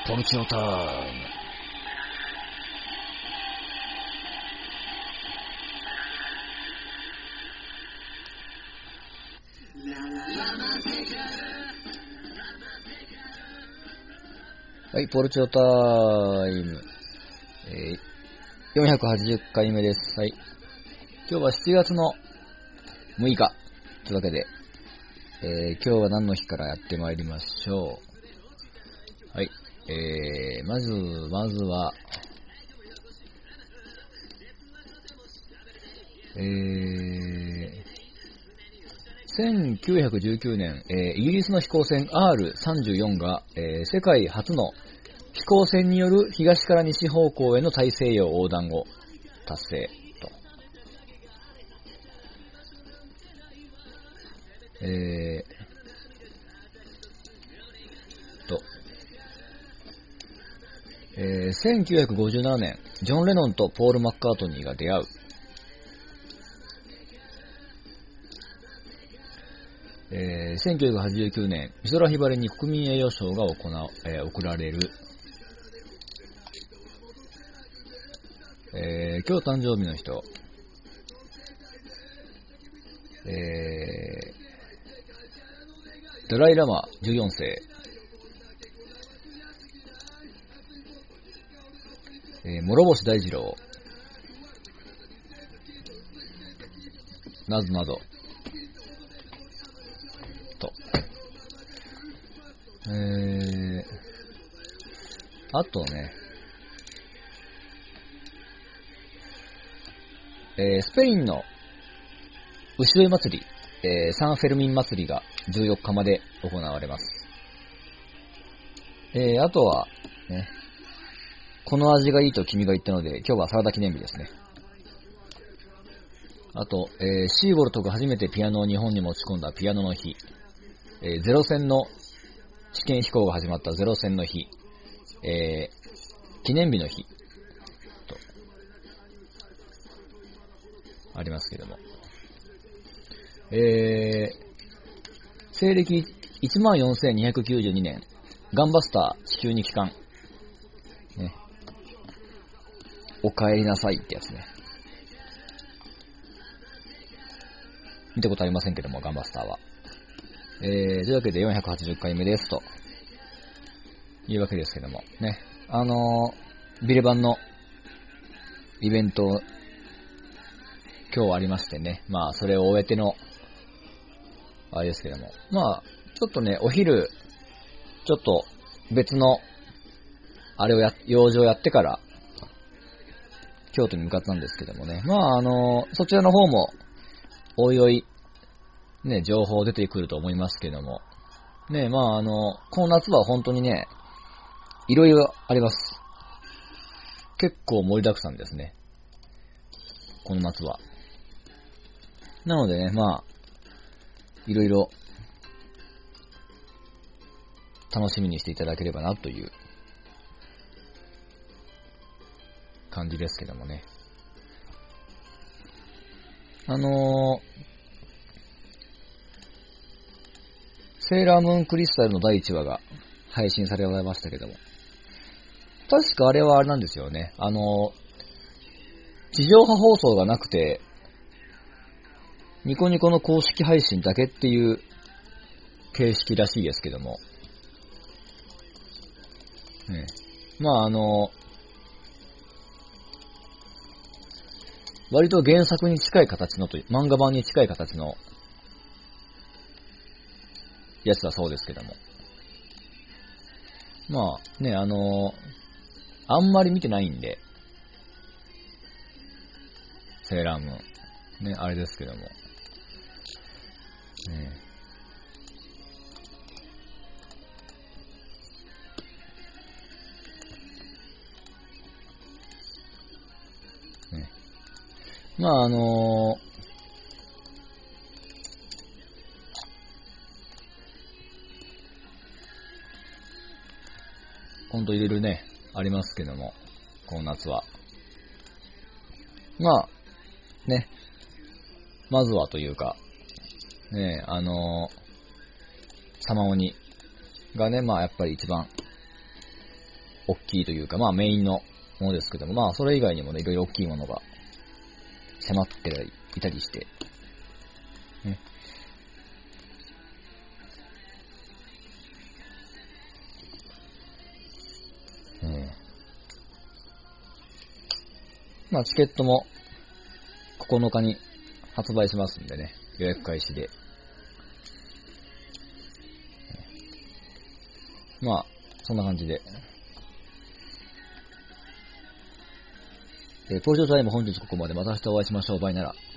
ポルチオタイム。はい、ポルチオタイム。480回目です。はい。今日は7月の6日。というわけで、今日は何の日からやってまいりましょう。はい。まずは、1919年、イギリスの飛行船 R34 が、世界初の飛行船による東から西方向への大西洋横断を達成と。1957年、ジョン・レノンとポール・マッカートニーが出会う。1989年、美空ひばりに国民栄誉賞が贈られる。今日誕生日の人、ダライラマ14世、諸星大二郎、などなどと、あとね、スペインの牛追い祭り、サンフェルミン祭りが14日まで行われます。あとは、ね、この味がいいと君が言ったので、今日はサラダ記念日ですね。あと、シーボルトが初めてピアノを日本に持ち込んだピアノの日、ゼロ戦の試験飛行が始まったゼロ戦の日、記念日の日、と、ありますけども。西暦14,292年、ガンバスター地球に帰還。ね。お帰りなさいってやつね。見たことありませんけども、ガンバスターは。というわけで480回目ですと。いうわけですけども。ね。ビレバンのイベント、今日ありましてね。まあ、それを終えての、あれですけども。まあ、ちょっとね、お昼、ちょっと別の、あれを用事をやってから、京都に向かったんですけどもね。まあ、そちらの方も、おいおい、ね、情報出てくると思いますけども。ね、まあこの夏は本当にね、いろいろあります。結構盛りだくさんですね。この夏は。なのでね、まあ、いろいろ楽しみにしていただければなという感じですけどもね。セーラームーンクリスタルの第1話が配信されましたけども。確かあれはあれなんですよね。地上波放送がなくて、ニコニコの公式配信だけっていう形式らしいですけども。ね、まあ割と原作に近い形の漫画版に近い形のやつだそうですけども。まあね、あんまり見てないんで、セーラームーン。ね、あれですけども。ね、ね、まあほんといろいろね、ありますけども、この夏は。まあ、ね、まずはというか、ね、サマオニがね、まあやっぱり一番大きいというか、まあメインのものですけども、まあそれ以外にもね、いろいろ大きいものが迫っていたりして、ね。まあチケットも9日に発売しますんでね、予約開始で。まあ、そんな感じで。ポジションタイム本日ここまで。また明日お会いしましょう。バイなら。